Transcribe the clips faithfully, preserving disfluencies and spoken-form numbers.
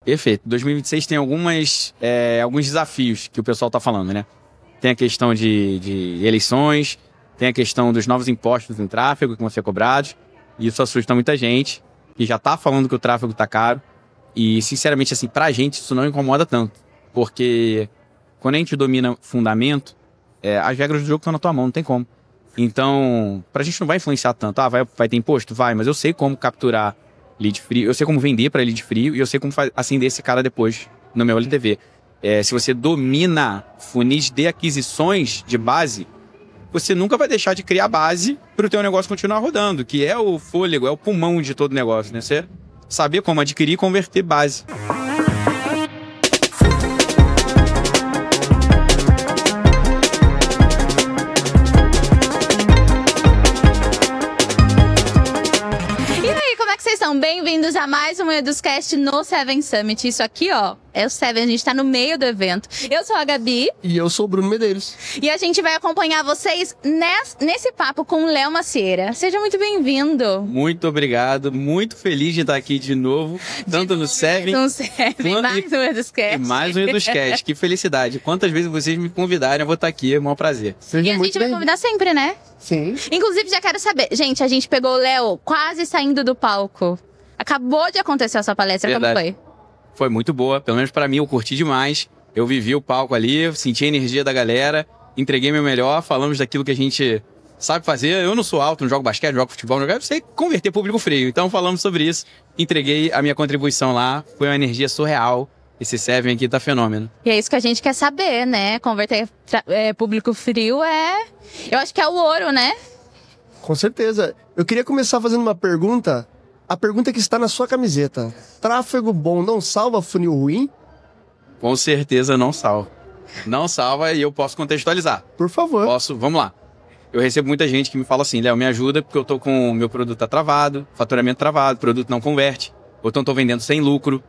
Perfeito. dois mil e vinte e seis tem algumas, é, alguns desafios que o pessoal está falando, né? Tem a questão de, de eleições, tem a questão dos novos impostos em tráfego que vão ser cobrados. E isso assusta muita gente, que já está falando que o tráfego está caro. E, sinceramente, assim, pra gente isso não incomoda tanto. Porque quando a gente domina fundamento, é, as regras do jogo estão na tua mão, não tem como. Então, pra gente não vai influenciar tanto. Ah, vai, vai ter imposto? Vai, mas eu sei como capturar lead frio, eu sei como vender para lead frio e eu sei como acender esse cara depois no meu L T V. É, se você domina funis de aquisições de base, você nunca vai deixar de criar base para o teu negócio continuar rodando, que é o fôlego, é o pulmão de todo negócio, né? Você saber como adquirir e converter base. Bem-vindos a mais um EdusCast no Seven Summit. Isso aqui, ó, é o Seven, a gente tá no meio do evento. Eu sou a Gabi. E eu sou o Bruno Medeiros. E a gente vai acompanhar vocês nesse, nesse papo com o Léo Macieira. Seja muito bem-vindo. Muito obrigado, muito feliz de estar aqui de novo, tanto no Seven... No Seven, mais um EdusCast. E mais um EdusCast, que felicidade. Quantas vezes vocês me convidarem, eu vou estar aqui, é um maior prazer. Seja e a muito gente vai bem. convidar sempre, né? Sim. Inclusive, já quero saber. Gente, a gente pegou o Léo quase saindo do palco. Acabou de acontecer a sua palestra, Verdade. Como foi? Foi muito boa, pelo menos pra mim, eu curti demais. Eu vivi o palco ali, senti a energia da galera, entreguei meu melhor, falamos daquilo que a gente sabe fazer. Eu não sou alto, não jogo basquete, não jogo futebol, não jogo... eu sei converter público frio. Então falamos sobre isso, entreguei a minha contribuição lá, foi uma energia surreal. Esse Seven aqui tá fenômeno. E é isso que a gente quer saber, né? Converter é, público frio é... Eu acho que é o ouro, né? Com certeza. Eu queria começar fazendo uma pergunta... A pergunta que está na sua camiseta. Tráfego bom não salva funil ruim? Com certeza não salva. Não salva e eu posso contextualizar. Por favor. Posso, vamos lá. Eu recebo muita gente que me fala assim, Léo, me ajuda porque eu tô com o meu produto tá travado, faturamento travado, produto não converte, ou então tô vendendo sem lucro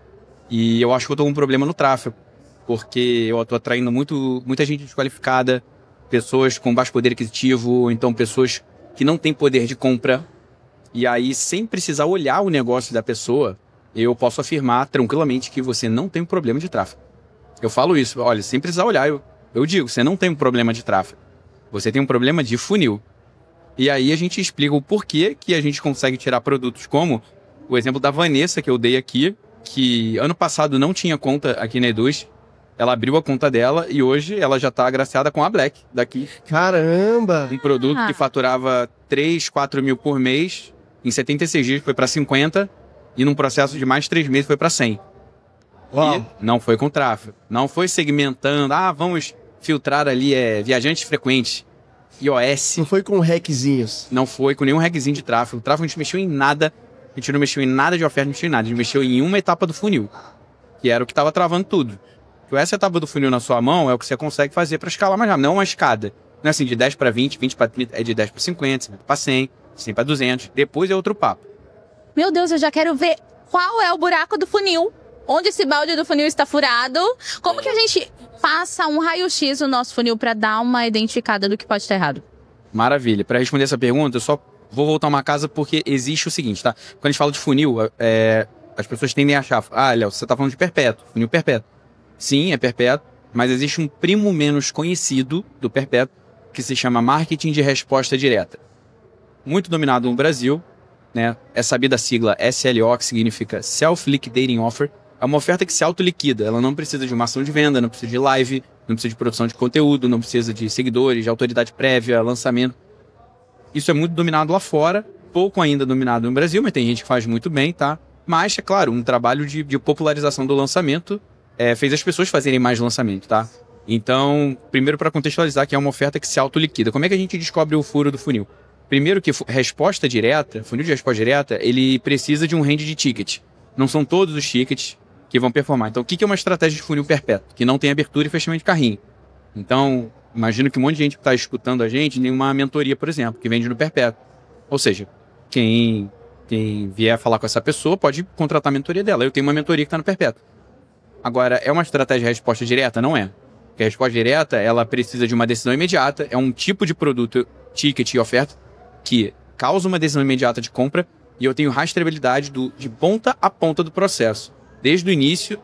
e eu acho que eu tô com um problema no tráfego, porque eu tô atraindo muito, muita gente desqualificada, pessoas com baixo poder aquisitivo, ou então pessoas que não têm poder de compra. E aí, sem precisar olhar o negócio da pessoa, eu posso afirmar tranquilamente que você não tem um problema de tráfego. Eu falo isso, olha, sem precisar olhar, eu, eu digo, você não tem um problema de tráfego. Você tem um problema de funil. E aí a gente explica o porquê que a gente consegue tirar produtos como o exemplo da Vanessa, que eu dei aqui, que ano passado não tinha conta aqui na Eduz. Ela abriu a conta dela e hoje ela já está agraciada com a Black daqui. Caramba! Um produto Ah. que faturava três, quatro mil por mês. Em setenta e seis dias foi para cinquenta e num processo de mais três meses foi para cem. Uau. E não foi com tráfego. Não foi segmentando. Ah, vamos filtrar ali é, viajantes frequentes. iOS. Não foi com hackzinhos. Não foi com nenhum hackzinho de tráfego. O tráfego a gente mexeu em nada. A gente não mexeu em nada de oferta, não mexeu em nada. A gente mexeu em uma etapa do funil, que era o que estava travando tudo. Então, essa etapa do funil na sua mão é o que você consegue fazer para escalar mais rápido. Não uma escada. Não é assim de dez para vinte, vinte para trinta, é de dez para cinquenta, cinquenta para cem. cem para duzentos, depois é outro papo. Meu Deus, eu já quero ver qual é o buraco do funil. Onde esse balde do funil está furado. Como que a gente passa um raio-x no nosso funil para dar uma identificada do que pode estar errado? Maravilha. Para responder essa pergunta, eu só vou voltar uma casa porque existe o seguinte, tá? Quando a gente fala de funil, é, as pessoas tendem a achar, ah, Léo, você tá falando de perpétuo, funil perpétuo. Sim, é perpétuo, mas existe um primo menos conhecido do perpétuo que se chama marketing de resposta direta. Muito dominado no Brasil, né? É sabida a sigla S L O, que significa Self-Liquidating Offer. É uma oferta que se autoliquida. Ela não precisa de uma ação de venda, não precisa de live, não precisa de produção de conteúdo, não precisa de seguidores, de autoridade prévia, lançamento. Isso é muito dominado lá fora, pouco ainda dominado no Brasil, mas tem gente que faz muito bem, tá? Mas, é claro, um trabalho de, de popularização do lançamento é, fez as pessoas fazerem mais lançamento, tá? Então, primeiro para contextualizar que é uma oferta que se autoliquida. Como é que a gente descobre o furo do funil? Primeiro que resposta direta, funil de resposta direta, ele precisa de um range de ticket. Não são todos os tickets que vão performar. Então, o que é uma estratégia de funil perpétuo? Que não tem abertura e fechamento de carrinho. Então, imagino que um monte de gente que está escutando a gente tem uma mentoria, por exemplo, que vende no perpétuo. Ou seja, quem, quem vier falar com essa pessoa pode contratar a mentoria dela. Eu tenho uma mentoria que está no perpétuo. Agora, é uma estratégia de resposta direta? Não é. Porque a resposta direta, ela precisa de uma decisão imediata, é um tipo de produto, ticket e oferta, que causa uma decisão imediata de compra e eu tenho rastreabilidade do, de ponta a ponta do processo. Desde o início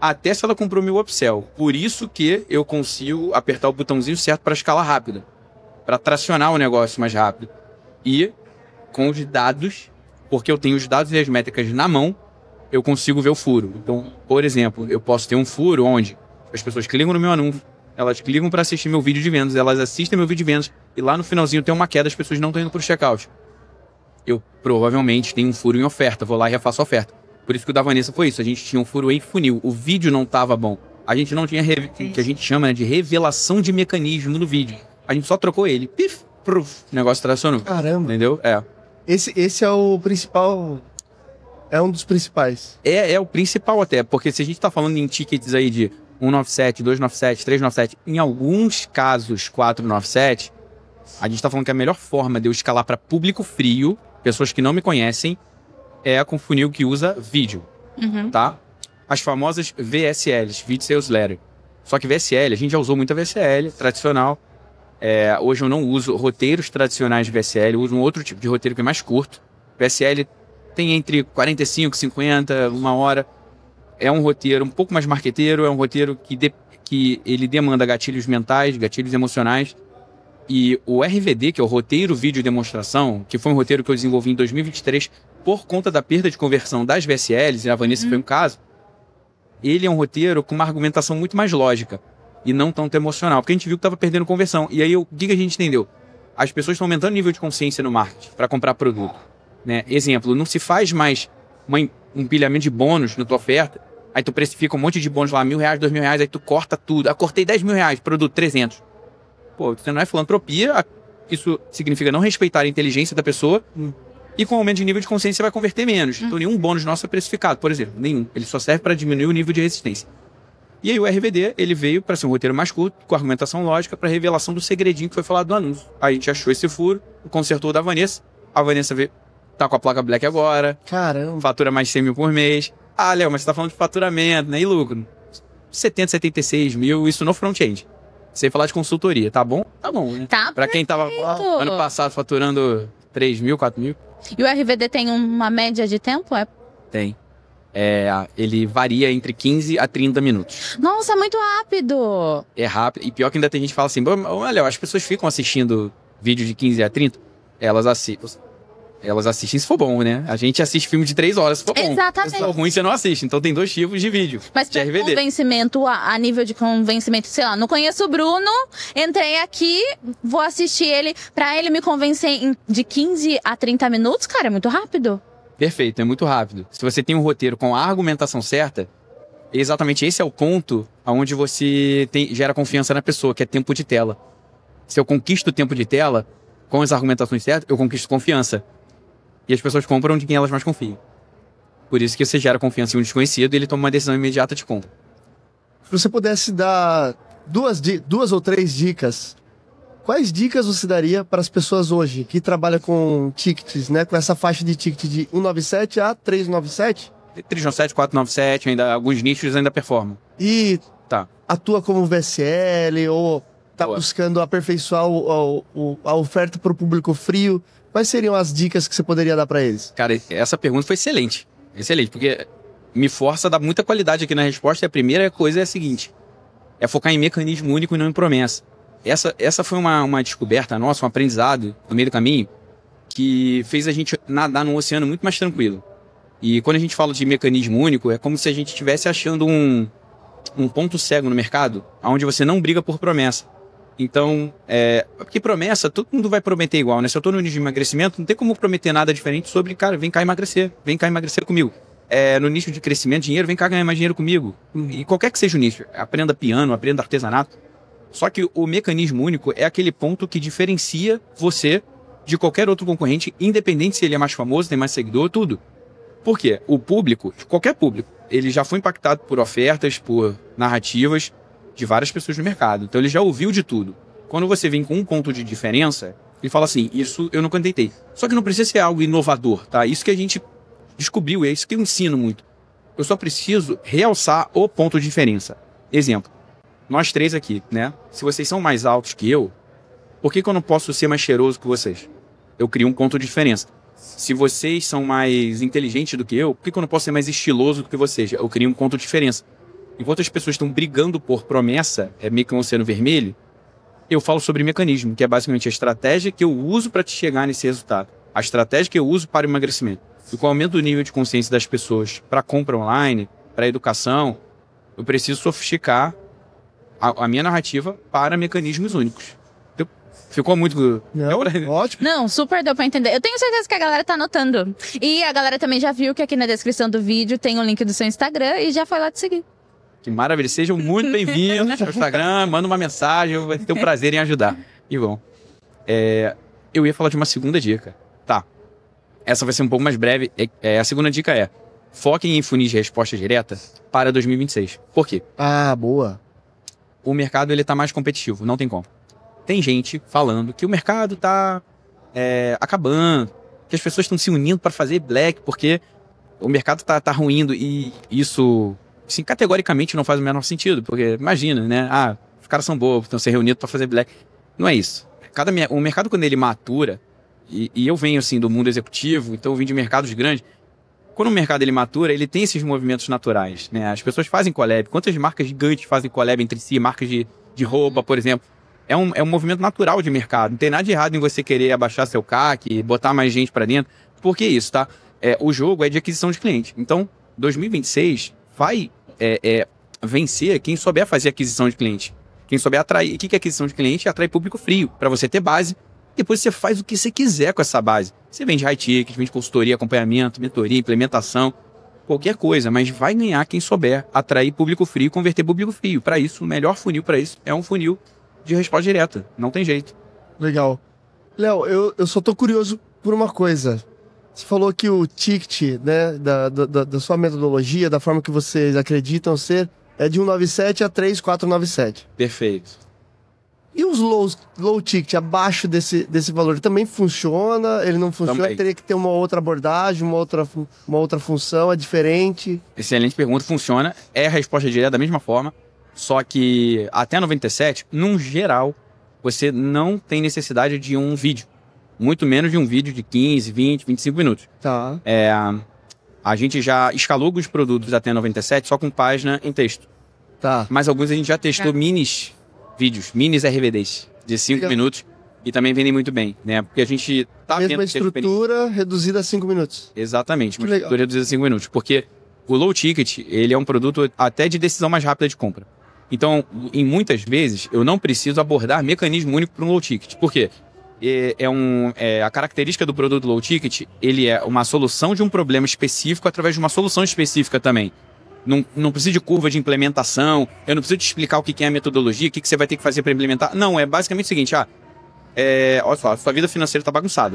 até se ela comprou meu upsell. Por isso que eu consigo apertar o botãozinho certo para escalar rápido, para tracionar o negócio mais rápido. E com os dados, porque eu tenho os dados e as métricas na mão, eu consigo ver o furo. Então, por exemplo, eu posso ter um furo onde as pessoas clicam no meu anúncio, elas clicam para assistir meu vídeo de vendas, elas assistem meu vídeo de vendas, e lá no finalzinho tem uma queda, as pessoas não estão indo para o checkout. Eu provavelmente tenho um furo em oferta, vou lá e refaço a oferta. Por isso que o da Vanessa foi isso, a gente tinha um furo em funil, o vídeo não estava bom. A gente não tinha, o que a gente chama, né, de revelação de mecanismo no vídeo. A gente só trocou ele, pif, pruf, o negócio tracionou. Caramba. Entendeu? É. Esse, esse é o principal... É um dos principais. É, é o principal até, porque se a gente tá falando em tickets aí de cento e noventa e sete, duzentos e noventa e sete, trezentos e noventa e sete, em alguns casos quatrocentos e noventa e sete, a gente tá falando que a melhor forma de eu escalar para público frio, pessoas que não me conhecem, é com funil que usa vídeo, Uhum. tá? As famosas V S Ls, Video Sales Letter. Só que V S L, a gente já usou muita V S L tradicional. É, hoje eu não uso roteiros tradicionais de V S L, eu uso um outro tipo de roteiro que é mais curto. V S L tem entre quarenta e cinco, cinquenta, uma hora. É um roteiro um pouco mais marqueteiro, é um roteiro que, de, que ele demanda gatilhos mentais, gatilhos emocionais. E o R V D, que é o roteiro vídeo demonstração, que foi um roteiro que eu desenvolvi em dois mil e vinte e três por conta da perda de conversão das V S Ls, e a Vanessa uhum. foi um caso, ele é um roteiro com uma argumentação muito mais lógica e não tanto emocional, porque a gente viu que estava perdendo conversão. E aí, o que a gente entendeu? As pessoas estão aumentando o nível de consciência no marketing para comprar produto. Né? Exemplo, não se faz mais uma, um empilhamento de bônus na tua oferta, aí tu precifica um monte de bônus lá, mil reais, dois mil reais, aí tu corta tudo. Ah, cortei dez mil reais, produto trezentos. Pô, você não é filantropia, isso significa não respeitar a inteligência da pessoa, hum. e com o aumento de nível de consciência você vai converter menos. Hum. Então nenhum bônus nosso é precificado, por exemplo, nenhum. Ele só serve para diminuir o nível de resistência. E aí o R V D, ele veio para ser um roteiro mais curto, com argumentação lógica, para revelação do segredinho que foi falado no anúncio. Aí a gente achou esse furo, consertou o da Vanessa, a Vanessa veio, tá com a placa Black agora. Caramba. Fatura mais cem mil por mês. Ah, Léo, mas você tá falando de faturamento, né? E lucro? setenta, setenta e seis mil, isso no front-end. Sem falar de consultoria, tá bom? Tá bom, né? Tá. Pra quem tava ah, ano passado faturando três mil, quatro mil. E o R V D tem uma média de tempo? É? Tem. É, ele varia entre quinze a trinta minutos. Nossa, muito rápido! É rápido. E pior que ainda tem gente que fala assim, olha, as pessoas ficam assistindo vídeo de quinze a trinta, elas assistem. Elas assistem se for bom, né? A gente assiste filme de três horas se for bom. Exatamente. Se for ruim, você não assiste. Então tem dois tipos de vídeo. Mas de R V D. Convencimento, a, a nível de convencimento, sei lá, não conheço o Bruno, entrei aqui, vou assistir ele, pra ele me convencer em, de quinze a trinta minutos, cara, é muito rápido. Perfeito, é muito rápido. Se você tem um roteiro com a argumentação certa, exatamente esse é o ponto onde você tem, gera confiança na pessoa, que é tempo de tela. Se eu conquisto o tempo de tela, com as argumentações certas, eu conquisto confiança. E as pessoas compram de quem elas mais confiam. Por isso que você gera confiança em um desconhecido e ele toma uma decisão imediata de compra. Se você pudesse dar duas, duas ou três dicas, quais dicas você daria para as pessoas hoje que trabalham com tickets, né? Com essa faixa de ticket de cento e noventa e sete a trezentos e noventa e sete? trezentos e noventa e sete, quatrocentos e noventa e sete, ainda, alguns nichos ainda performam. E tá. atua como V S L ou tá Boa. buscando aperfeiçoar o, o, a oferta para o público frio. Quais seriam as dicas que você poderia dar para eles? Cara, essa pergunta foi excelente. Excelente, porque me força a dar muita qualidade aqui na resposta. E a primeira coisa é a seguinte: é focar em mecanismo único e não em promessa. Essa, essa foi uma, uma descoberta nossa, um aprendizado no meio do caminho, que fez a gente nadar num oceano muito mais tranquilo. E quando a gente fala de mecanismo único, é como se a gente estivesse achando um, um ponto cego no mercado, onde você não briga por promessa. Então, é, porque promessa, todo mundo vai prometer igual, né? Se eu tô no nicho de emagrecimento, não tem como prometer nada diferente sobre, cara, vem cá emagrecer, vem cá emagrecer comigo. É, no nicho de crescimento, dinheiro, vem cá ganhar mais dinheiro comigo. E qualquer que seja o nicho, aprenda piano, aprenda artesanato. Só que o mecanismo único é aquele ponto que diferencia você de qualquer outro concorrente, independente se ele é mais famoso, tem mais seguidor, tudo. Por quê? O público, qualquer público, ele já foi impactado por ofertas, por narrativas de várias pessoas no mercado. Então ele já ouviu de tudo. Quando você vem com um ponto de diferença, ele fala assim, isso eu nunca tentei. Só que não precisa ser algo inovador, tá? Isso que a gente descobriu, é isso que eu ensino muito. Eu só preciso realçar o ponto de diferença. Exemplo, nós três aqui, né? Se vocês são mais altos que eu, por que que eu não posso ser mais cheiroso que vocês? Eu crio um ponto de diferença. Se vocês são mais inteligentes do que eu, por que que eu não posso ser mais estiloso do que vocês? Eu crio um ponto de diferença. enquanto as pessoas estão brigando por promessa, é meio que um oceano vermelho, eu falo sobre mecanismo, que é basicamente a estratégia que eu uso para te chegar nesse resultado. A estratégia que eu uso para o emagrecimento. E com o aumento do nível de consciência das pessoas para compra online, para educação, eu preciso sofisticar a, a minha narrativa para mecanismos únicos. Então, ficou muito... Não, é, ótimo. Não, super deu pra entender. Eu tenho certeza que a galera tá anotando. E a galera também já viu que aqui na descrição do vídeo tem o link do seu Instagram e já foi lá te seguir. Que maravilha. Sejam muito bem-vindos ao Instagram, manda uma mensagem, eu vou ter o prazer em ajudar. E bom, é, eu ia falar de uma segunda dica. Tá. Essa vai ser um pouco mais breve. É, é, a segunda dica é: foquem em funis de resposta direta para dois mil e vinte e seis. Por quê? Ah, boa. O mercado ele tá mais competitivo, não tem como. Tem gente falando que o mercado tá é, acabando, que as pessoas estão se unindo para fazer black porque o mercado tá, tá ruindo, e isso, assim, categoricamente não faz o menor sentido, porque imagina, né? Ah, os caras são bobos, estão se reunindo para fazer black. Não é isso. Cada, o mercado, quando ele matura, e, e eu venho assim do mundo executivo, então eu vim de mercados grandes. Quando o mercado ele matura, ele tem esses movimentos naturais, né? As pessoas fazem collab. Quantas marcas gigantes fazem collab entre si? Marcas de, de roupa, por exemplo. É um, é um movimento natural de mercado. Não tem nada de errado em você querer abaixar seu C A C, botar mais gente para dentro. Por que isso, tá? É, o jogo é de aquisição de cliente. Então, dois mil e vinte e seis vai é, é, vencer quem souber fazer aquisição de cliente. Quem souber atrair. O que é aquisição de cliente? É atrair público frio, para você ter base. Depois você faz o que você quiser com essa base. Você vende high ticket, vende consultoria, acompanhamento, mentoria, implementação, qualquer coisa, mas vai ganhar quem souber atrair público frio e converter público frio. Para isso, o melhor funil para isso é um funil de resposta direta. Não tem jeito. Legal. Léo, eu, eu só tô curioso por uma coisa. Você falou que o ticket, né, da, da, da sua metodologia, da forma que vocês acreditam ser, é de cento e noventa e sete a três mil quatrocentos e noventa e sete. Perfeito. E os low, low ticket, abaixo desse, desse valor, também funciona? Ele não funciona? Também. Teria que ter uma outra abordagem, uma outra, uma outra função, é diferente? Excelente pergunta, funciona. É a resposta direta da mesma forma, só que até noventa e sete, num geral, você não tem necessidade de um vídeo. Muito menos de um vídeo de quinze, vinte, vinte e cinco minutos. Tá. É, a gente já escalou alguns produtos até noventa e sete só com página em texto. Tá. Mas alguns a gente já testou É. minis vídeos, minis R V Ds de cinco Legal. minutos e também vendem muito bem, né? Porque a gente tá Mesma vendo que a experiência- estrutura, reduzida a cinco minutos. Exatamente, uma Que legal. estrutura reduzida a cinco minutos. Porque o low ticket, ele é um produto até de decisão mais rápida de compra. Então, em muitas vezes, eu não preciso abordar mecanismo único para um low ticket. Por quê? É, é um, é, a característica do produto low ticket, ele é uma solução de um problema específico através de uma solução específica também. Não, não precisa de curva de implementação, eu não preciso te explicar o que é a metodologia, o que você vai ter que fazer para implementar. Não, é basicamente o seguinte, ah, é, olha só, a sua vida financeira está bagunçada.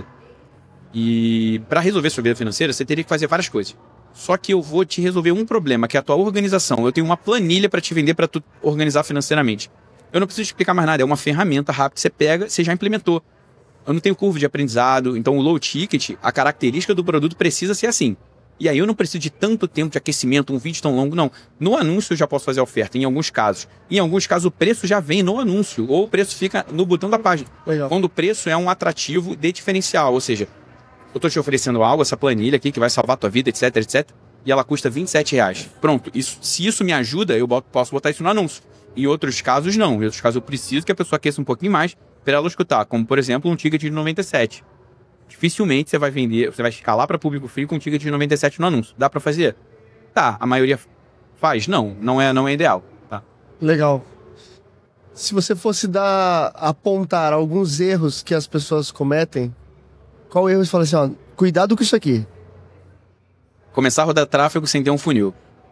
E para resolver sua vida financeira, você teria que fazer várias coisas. Só que eu vou te resolver um problema, que é a tua organização. Eu tenho uma planilha para te vender para tu organizar financeiramente. Eu não preciso te explicar mais nada, é uma ferramenta rápida, você pega, você já implementou. Eu não tenho curva de aprendizado, então o low ticket, a característica do produto precisa ser assim. E aí eu não preciso de tanto tempo de aquecimento, um vídeo tão longo, não. No anúncio eu já posso fazer a oferta, em alguns casos. Em alguns casos o preço já vem no anúncio, ou o preço fica no botão da página. Legal. Quando o preço é um atrativo de diferencial, ou seja, eu estou te oferecendo algo, essa planilha aqui que vai salvar a tua vida, etc, etcétera. E ela custa vinte e sete reais. Pronto, isso, se isso me ajuda, eu boto, posso botar isso no anúncio. Em outros casos, não. Em outros casos eu preciso que a pessoa aqueça um pouquinho mais para ela escutar. Como, por exemplo, um ticket de noventa e sete. Dificilmente você vai vender, você vai escalar para público frio com um ticket de noventa e sete no anúncio. Dá para fazer? Tá, a maioria faz? Não, não é, não é ideal. Tá? Legal. Se você fosse dar, apontar alguns erros que as pessoas cometem, qual erro você fala assim, ó, cuidado com isso aqui? Começar a rodar tráfego sem ter um funil.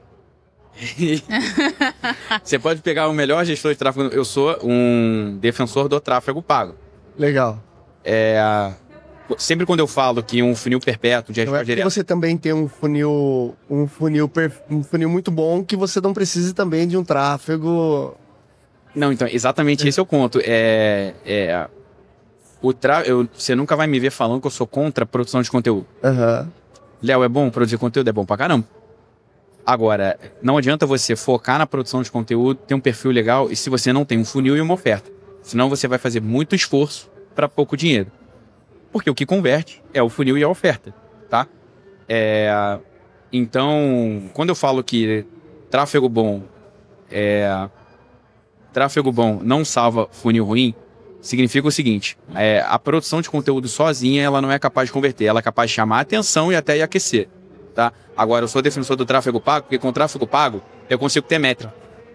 Você pode pegar o melhor gestor de tráfego. Eu sou um defensor do tráfego pago. Legal. É, sempre quando eu falo que um funil perpétuo de Não é resposta porque direta... você também tem um funil, um funil, perf- um funil muito bom que você não precise também de um tráfego. Não, então, exatamente esse é o ponto. É, é, o tra... eu, você nunca vai me ver falando que eu sou contra a produção de conteúdo. Aham. Léo, é bom produzir conteúdo? É bom pra caramba. Agora, não adianta você focar na produção de conteúdo, ter um perfil legal, e se você não tem um funil e uma oferta. Senão você vai fazer muito esforço para pouco dinheiro. Porque o que converte é o funil e a oferta, tá? É, então, quando eu falo que tráfego bom é, tráfego bom não salva funil ruim, significa o seguinte, é, a produção de conteúdo sozinha, ela não é capaz de converter, ela é capaz de chamar a atenção e até aquecer, tá? Agora, eu sou defensor do tráfego pago, porque com o tráfego pago, eu consigo ter métrica.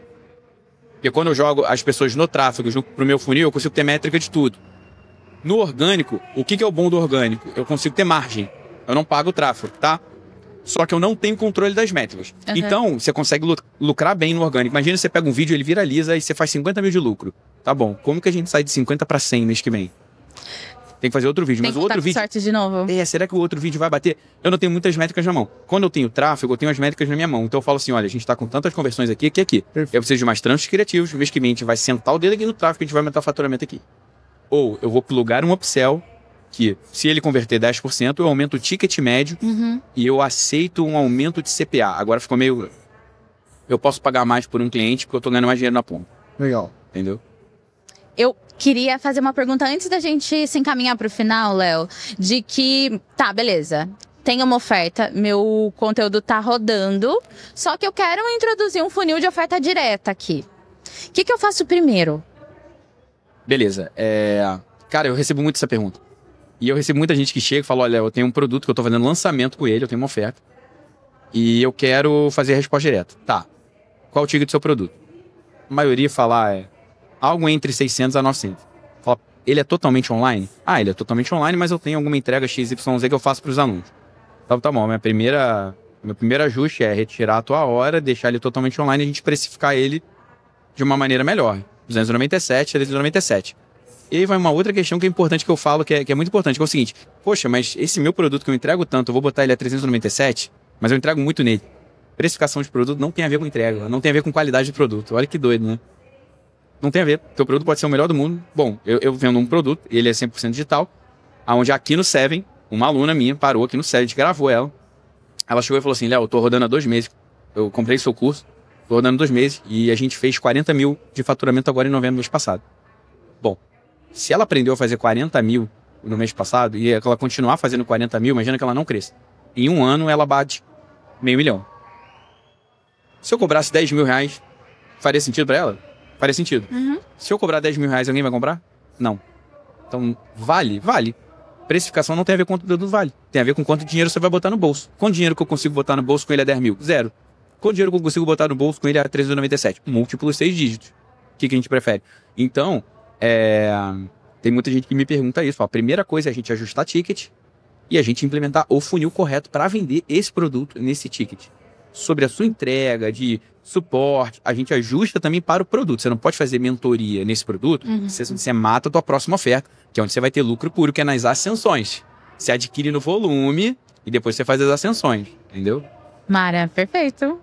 Porque quando eu jogo as pessoas no tráfego junto pro meu funil, eu consigo ter métrica de tudo. No orgânico, o que, que é o bom do orgânico? Eu consigo ter margem. Eu não pago o tráfego, tá? Só que eu não tenho controle das métricas. Uhum. Então, você consegue lucrar bem no orgânico. Imagina você pega um vídeo, ele viraliza e você faz cinquenta mil de lucro. Tá bom. Como que a gente sai de cinquenta para cem mês que vem? Tem que fazer outro vídeo. Tem mas que o outro com vídeo. Sorte de novo. É, será que o outro vídeo vai bater? Eu não tenho muitas métricas na mão. Quando eu tenho tráfego, eu tenho as métricas na minha mão. Então eu falo assim: olha, a gente tá com tantas conversões aqui, aqui, aqui. Perfeito. Eu preciso de mais trânsitos criativos. Mês que vem a gente vai sentar o dedo aqui no tráfego e a gente vai aumentar o faturamento aqui. Ou eu vou plugar um upsell que, se ele converter dez por cento, eu aumento o ticket médio uhum. e eu aceito um aumento de C P A. Agora ficou meio... Eu posso pagar mais por um cliente porque eu tô ganhando mais dinheiro na ponta. Legal. Entendeu? Eu queria fazer uma pergunta antes da gente se encaminhar pro final, Léo. De que, tá, beleza. Tem uma oferta, meu conteúdo tá rodando, só que eu quero introduzir um funil de oferta direta aqui. O que que eu faço primeiro? Beleza. É... Cara, eu recebo muito essa pergunta. E eu recebo muita gente que chega e fala: olha, eu tenho um produto que eu tô fazendo lançamento com ele, eu tenho uma oferta. E eu quero fazer a resposta direta. Tá. Qual o ticket do seu produto? A maioria fala é algo entre seiscentos a novecentos. Fala, ele é totalmente online? Ah, ele é totalmente online, mas eu tenho alguma entrega X Y Z que eu faço para os alunos. Então tá bom, minha primeira, meu primeiro ajuste é retirar a tua hora, deixar ele totalmente online e a gente precificar ele de uma maneira melhor. duzentos e noventa e sete, trezentos e noventa e sete. E aí vai uma outra questão que é importante que eu falo, que é, que é muito importante, que é o seguinte: poxa, mas esse meu produto que eu entrego tanto, eu vou botar ele a trezentos e noventa e sete, mas eu entrego muito nele. Precificação de produto não tem a ver com entrega, não tem a ver com qualidade de produto. Olha que doido, né? Não tem a ver. Teu produto pode ser o melhor do mundo. Bom, eu, eu vendo um produto, ele é cem por cento digital, onde aqui no Seven, uma aluna minha parou aqui no Seven, a gente gravou ela. Ela chegou e falou assim: Léo, eu tô rodando há dois meses, eu comprei seu curso, tô rodando dois meses, e a gente fez quarenta mil de faturamento agora em novembro do mês passado. Bom, se ela aprendeu a fazer quarenta mil no mês passado, e ela continuar fazendo quarenta mil, imagina que ela não cresça. Em um ano, ela bate meio milhão. Se eu cobrasse dez mil reais, faria sentido pra ela? Faria sentido. Uhum. Se eu cobrar dez mil reais, alguém vai comprar? Não. Então, vale? Vale. Precificação não tem a ver com quanto produto vale. Tem a ver com quanto dinheiro você vai botar no bolso. Quanto dinheiro que eu consigo botar no bolso com ele é dez mil? Zero. Quanto dinheiro que eu consigo botar no bolso com ele é trezentos e noventa e sete? Múltiplos seis dígitos. O que, que a gente prefere? Então, é... tem muita gente que me pergunta isso. A primeira coisa é a gente ajustar ticket e a gente implementar o funil correto para vender esse produto nesse ticket. Sobre a sua entrega, de suporte, a gente ajusta também para o produto. Você não pode fazer mentoria nesse produto, uhum. você, você mata a tua próxima oferta, que é onde você vai ter lucro puro, que é nas ascensões. Você adquire no volume e depois você faz as ascensões, entendeu? Mara, perfeito.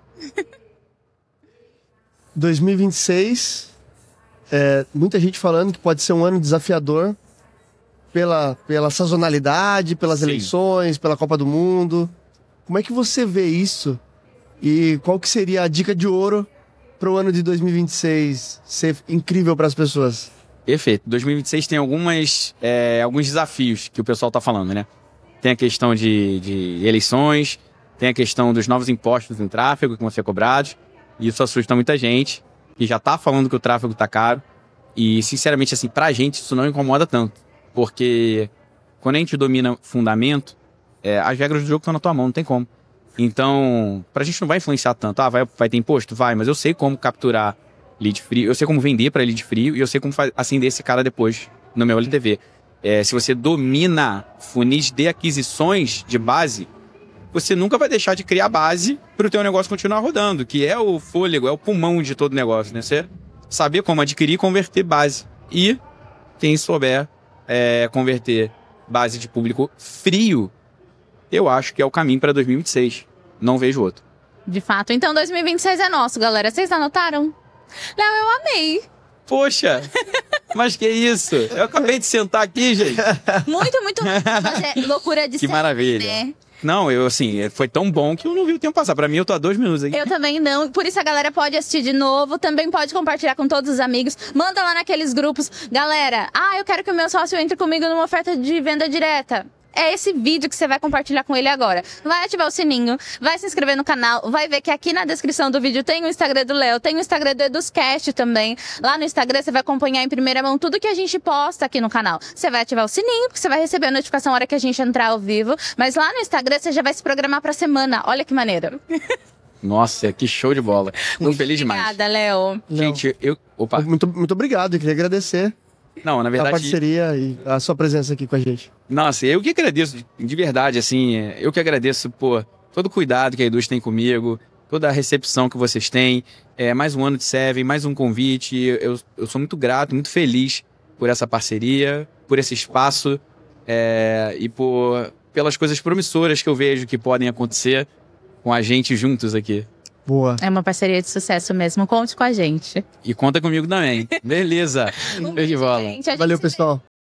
dois mil e vinte e seis, é, muita gente falando que pode ser um ano desafiador pela, pela sazonalidade, pelas Sim. eleições, pela Copa do Mundo. Como é que você vê isso? E qual que seria a dica de ouro para o ano de dois mil e vinte e seis ser incrível para as pessoas? Perfeito. dois mil e vinte e seis tem algumas, é, alguns desafios que o pessoal está falando, né? Tem a questão de, de eleições, tem a questão dos novos impostos em tráfego que vão ser cobrados. E isso assusta muita gente, que já está falando que o tráfego está caro. E, sinceramente, assim, para a gente isso não incomoda tanto. Porque quando a gente domina fundamento, é, as regras do jogo estão na tua mão, não tem como. Então, pra gente não vai influenciar tanto. Ah, vai, vai ter imposto? Vai, mas eu sei como capturar lead frio, eu sei como vender para lead frio e eu sei como acender esse cara depois no meu L T V. É, se você domina funis de aquisições de base, você nunca vai deixar de criar base para o teu negócio continuar rodando, que é o fôlego, é o pulmão de todo negócio, né? Você saber como adquirir e converter base. E quem souber é, converter base de público frio, eu acho que é o caminho para dois mil e vinte e seis. Não vejo outro. De fato. Então, dois mil e vinte e seis é nosso, galera. Vocês anotaram? Léo, eu amei. Poxa, mas que isso? Eu acabei de sentar aqui, gente. Muito, muito. Mas é loucura de Que ser, maravilha. Né? Não, eu assim, foi tão bom que eu não vi o tempo passar. Pra mim, eu tô há dois minutos aí. Eu também não. Por isso a galera pode assistir de novo. Também pode compartilhar com todos os amigos. Manda lá naqueles grupos. Galera, ah, eu quero que o meu sócio entre comigo numa oferta de venda direta. é esse vídeo que você vai compartilhar com ele agora. Vai ativar o sininho, vai se inscrever no canal, vai ver que aqui na descrição do vídeo tem o Instagram do Léo, tem o Instagram do EdusCast também. Lá no Instagram você vai acompanhar em primeira mão tudo que a gente posta aqui no canal. Você vai ativar o sininho, porque você vai receber a notificação na hora que a gente entrar ao vivo. Mas lá no Instagram você já vai se programar pra semana. Olha que maneiro. Nossa, que show de bola. Muito feliz demais. Obrigada, Léo. Gente, eu... Opa. Muito, muito obrigado, eu queria agradecer Não, na a verdade... parceria e a sua presença aqui com a gente. Nossa, eu que agradeço, de verdade, assim, eu que agradeço, pô, todo o cuidado que a Eduz tem comigo, toda a recepção que vocês têm, é, mais um ano de Seven, mais um convite, eu, eu sou muito grato, muito feliz por essa parceria, por esse espaço, é, e por, pelas coisas promissoras que eu vejo que podem acontecer com a gente juntos aqui. Boa. É uma parceria de sucesso mesmo. Conte com a gente. E conta comigo também. Beleza. Um Beijo de bola. gente. A gente Valeu, se vê. pessoal.